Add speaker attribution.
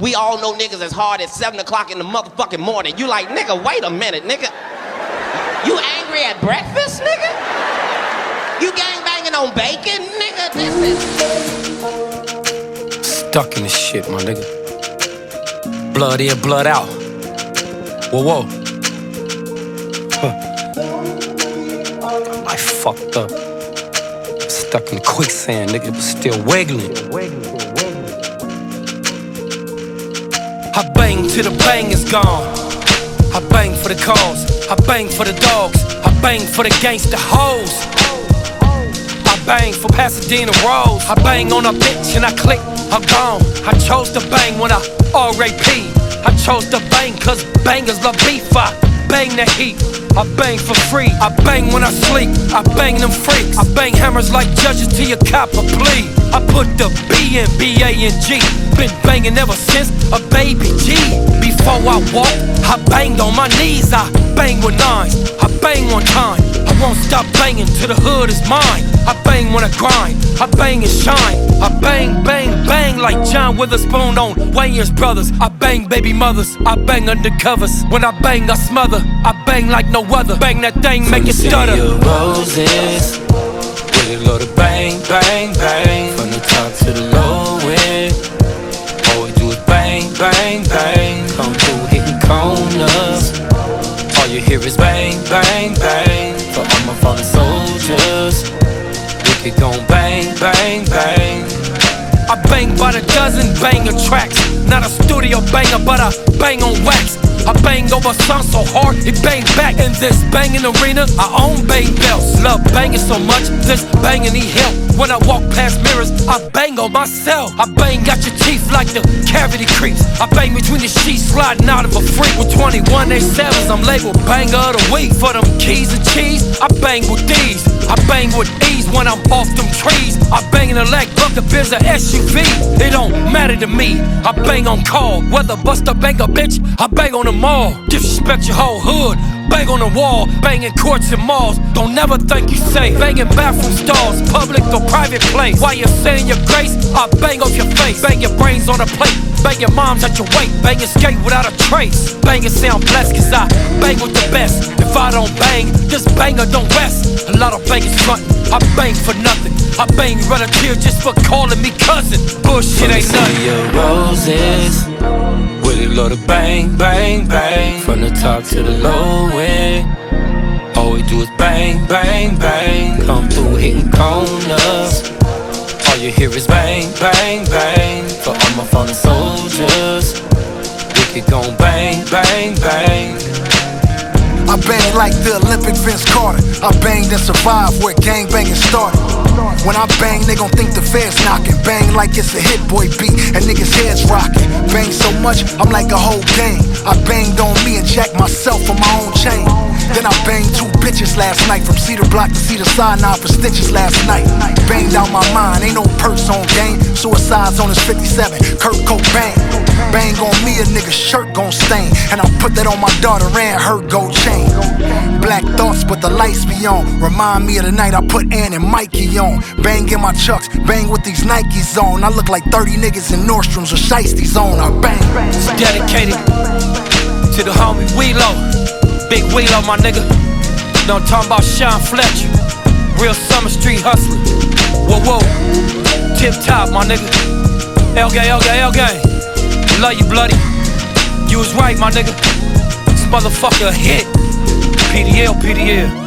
Speaker 1: We all know niggas as hard at 7 o'clock in the motherfucking morning. You like, nigga, wait a minute, nigga. You angry at breakfast, nigga? You gangbanging on bacon, nigga? This is...
Speaker 2: Stuck in this shit, my nigga. Blood in, blood out. Whoa, whoa. I fucked up. Stuck in quicksand, nigga, but still wiggling. I bang till the bang is gone. I bang for the cause. I bang for the dogs. I bang for the gangsta hoes. I bang for Pasadena Rose. I bang on a bitch and I click, I'm gone. I chose to bang when I R.A.P. I chose to bang cause bangers love beef. I bang the heat, I bang for free. I bang when I sleep, I bang them freaks. I bang hammers like judges till you cop a plea. I put the B in B-A-N-G. Been banging ever since a baby G. Before I walk, I banged on my knees. I bang with nines, I bang one time. I won't stop banging till the hood is mine. I bang when I grind, I bang and shine. I bang, bang, bang like John Witherspoon on Wayans Brothers. I bang baby mothers, I bang undercovers. When I bang, I smother, I bang like no other. Bang that thing, make it stutter.
Speaker 3: From the roses, with a load of bang, bang, bang. From the top to the low end, all we do is bang, bang, bang. Come through hitting corners, all you hear is bang, bang, bang. For all my fallen soldiers, we could go bang, bang, bang.
Speaker 2: I bang by the dozen banger tracks. Not a studio banger, but I bang on wax. I bang over song so hard, it bang back. In this banging arena, I own bang belts. Love banging so much, this banging need help. When I walk past mirrors, I bang on myself. I bang got your teeth like the cavity creeps. I bang between the sheets, sliding out of a freak. With 21 A7s, I'm labeled banger of the week. For them keys and cheese, I bang with these. I bang with ease when I'm off them trees. I bang in the leg, buck the biz, a SUV. It don't matter to me, I bang on call. Whether bust or bang a bitch, I bang on them all. Disrespect your whole hood, bang on the wall. Banging courts and malls, don't never think you safe. Banging bathroom stalls, public or private place. While you're saying your grace, I bang off your face. Bang your brains on a plate, bang your moms at your weight. Bang your skate without a trace. Bang and sound blessed cause I bang with the best. If I don't bang, this banger don't rest. A lot of bangers frontin', I bang for nothing. I bang relative just for calling me cousin. Bullshit ain't nothing.
Speaker 3: Your roses, with a load of bang, bang, bang. From the top to the low end, all we do is bang, bang, bang. Come through hitting corners, all you hear is bang, bang, bang. For all my fallen soldiers, we could go bang, bang, bang.
Speaker 4: I bang like the Olympic Vince Carter. I banged and survived where gangbanging started. When I bang, they gon' think the feds knocking. Bang like it's a Hit Boy beat and niggas heads rocking. Bang so much, I'm like a whole gang. I banged on me and jacked myself on my own chain. Then I banged 2 bitches last night. From Cedar Block to Cedar Sinai for stitches last night. Banged out my mind, ain't no perks on game. Suicides on his 57, Kurt Cobain. Bang on me, a nigga's shirt gon' stain. And I put that on my daughter and her gold chain. Black thoughts, but the lights be on. Remind me of the night I put Ann and Mikey on. Bang in my chucks, bang with these Nikes on. I look like 30 niggas in Nordstrom's with shiesties on. I bang.
Speaker 2: It's dedicated to the homie Wheelo. Big Wheelo, my nigga. No, I'm talking about Sean Fletcher. Real Summer Street hustler. Whoa, whoa. Tip top, my nigga. L gang, L gang, L gang. Love you, bloody. You was right, my nigga. This motherfucker a hit. PDL, PDL.